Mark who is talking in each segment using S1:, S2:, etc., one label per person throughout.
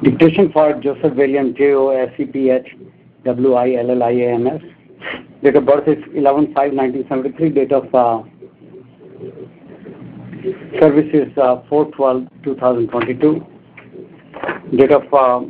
S1: Dictation for Joseph William JOSEPH WILLIAMS. Date of birth is 11/5/1973. Date of service is 4/12/2022. Date of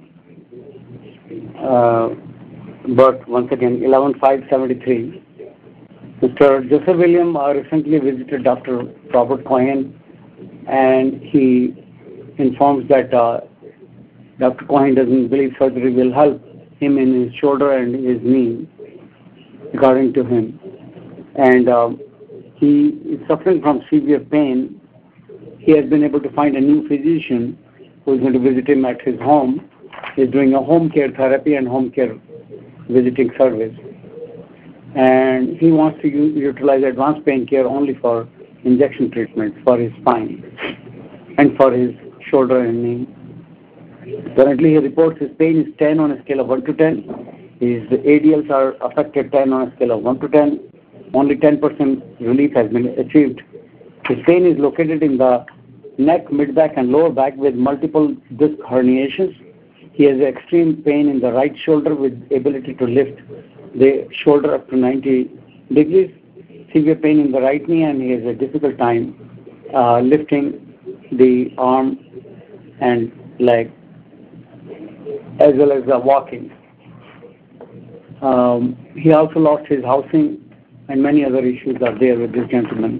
S1: birth, once again, 11/5/73. Mr. Joseph William recently visited Dr. Robert Cohen, and he informs that Dr. Cohen doesn't believe surgery will help him in his shoulder and his knee, according to him. And he is suffering from severe pain. He has been able to find a new physician who is going to visit him at his home. He is doing a home care therapy and home care visiting service. And he wants to utilize advanced pain care only for injection treatments for his spine and for his shoulder and knee. Currently, he reports his pain is 10 on a scale of 1 to 10. His ADLs are affected 10 on a scale of 1 to 10. Only 10% relief has been achieved. His pain is located in the neck, mid-back, and lower back with multiple disc herniations. He has extreme pain in the right shoulder with ability to lift the shoulder up to 90 degrees. Severe pain in the right knee, and he has a difficult time lifting the arm and leg, as well as walking. He also lost his housing, and many other issues are there with this gentleman.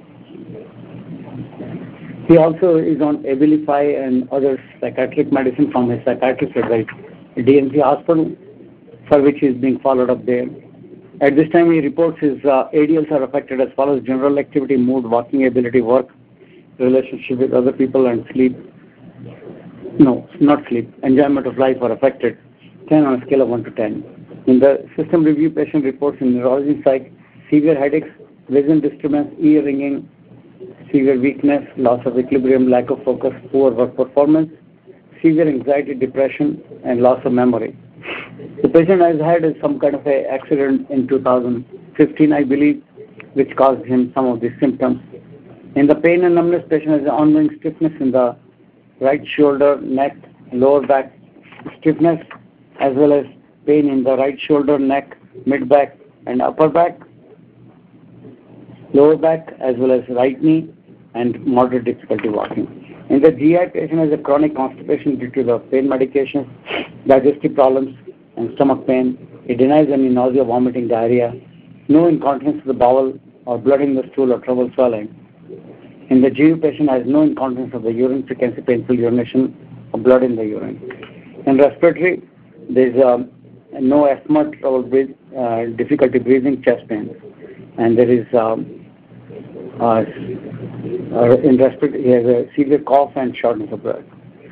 S1: He also is on Abilify and other psychiatric medicine from his psychiatrist at the DMC hospital, for which he is being followed up there. At this time, he reports his ADLs are affected as follows: general activity, mood, walking ability, work, relationship with other people, and sleep. No, not sleep. Enjoyment of life are affected, 10 on a scale of 1 to 10. In the system review, patient reports in neurology, psych, severe headaches, vision disturbance, ear ringing, severe weakness, loss of equilibrium, lack of focus, poor work performance, severe anxiety, depression, and loss of memory. The patient has had some kind of an accident in 2015, I believe, which caused him some of these symptoms. In the pain and numbness, patient has ongoing stiffness in the right shoulder, neck, lower back stiffness, as well as pain in the right shoulder, neck, mid-back, and upper back, lower back, as well as right knee, and moderate difficulty walking. In the GI, patient has a chronic constipation due to the pain medications, digestive problems, and stomach pain. He denies any nausea, vomiting, diarrhea, no incontinence of the bowel or blood in the stool or trouble swallowing. In the GU, patient has no incontinence of the urine, frequency, painful urination, or blood in the urine. In respiratory, there is no asthma, trouble difficulty breathing, chest pain, and there is in respiratory, he has a severe cough and shortness of breath.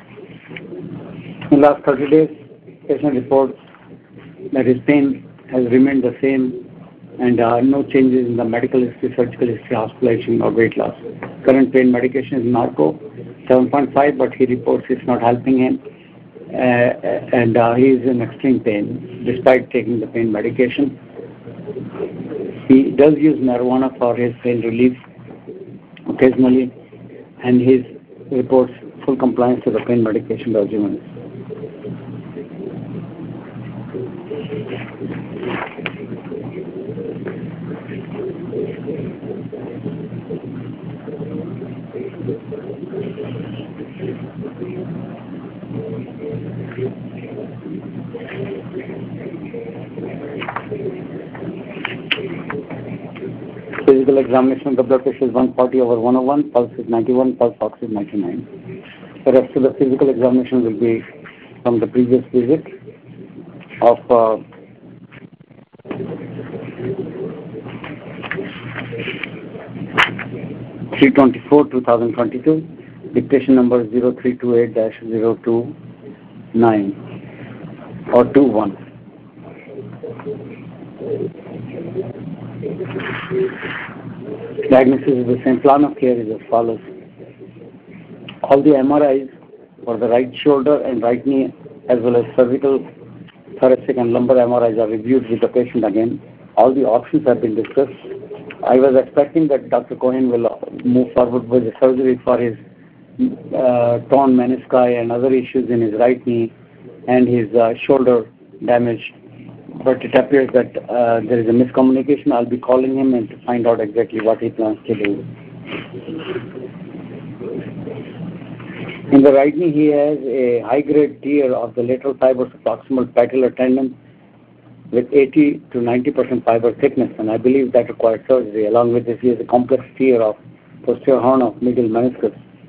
S1: In the last 30 days, patient reports that his pain has remained the same, and no changes in the medical history, surgical history, hospitalization, or weight loss. Current pain medication is Narco, 7.5, but he reports it's not helping him, and he is in extreme pain despite taking the pain medication. He does use marijuana for his pain relief occasionally, and he reports full compliance to the pain medication regimen. Physical examination of the blood pressure is 140/101, pulse is 91, pulse ox is 99. The rest of the physical examination will be from the previous visit of 3/24/2022. Dictation number 0328-029 or 21. Diagnosis is the same. Plan of care is as follows. All the MRIs for the right shoulder and right knee, as well as cervical, thoracic, and lumbar MRIs are reviewed with the patient again. All the options have been discussed. I was expecting that Dr. Cohen will move forward with the surgery for his torn menisci and other issues in his right knee and his shoulder damage. But it appears that there is a miscommunication. I'll be calling him and to find out exactly what he plans to do. In the right knee, he has a high-grade tear of the lateral fibers of proximal patellar tendon with 80 to 90% fiber thickness, and I believe that requires surgery. Along with this, he has a complex tear of posterior horn of medial meniscus,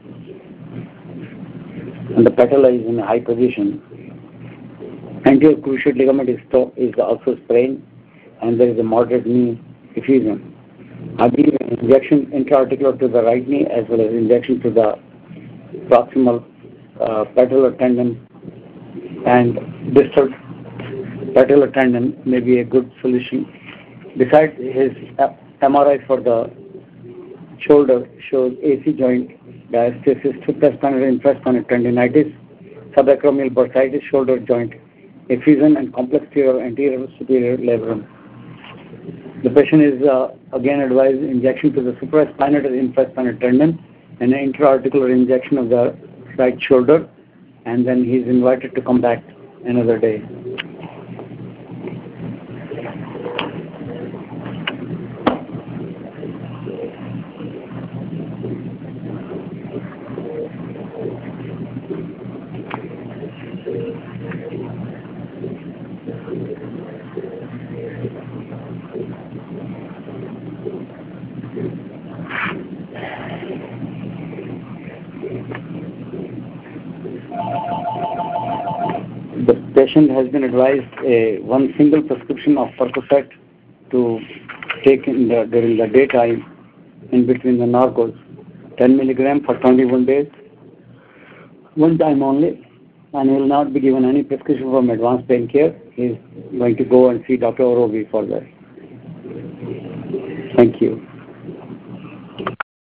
S1: and the patella is in a high position. Anterior cruciate ligament is also sprained, and there is a moderate knee effusion. I believe an injection intra-articular to the right knee as well as injection to the proximal patellar tendon and distal patellar tendon may be a good solution. Besides, his MRI for the shoulder shows AC joint diastasis, supraspinatus infraspinatus tendinitis, subacromial bursitis, shoulder joint effusion, and complex tear anterior superior labrum. The patient is again advised injection to the supraspinatus infraspinatus tendon and an intra-articular injection of the right shoulder, and then he is invited to come back another day. The patient has been advised one single prescription of Percocet to take during the daytime in between the narcos, 10 milligram for 21 days, one time only, and he will not be given any prescription from advanced pain care. He is going to go and see Dr. Orobi for that. Thank you.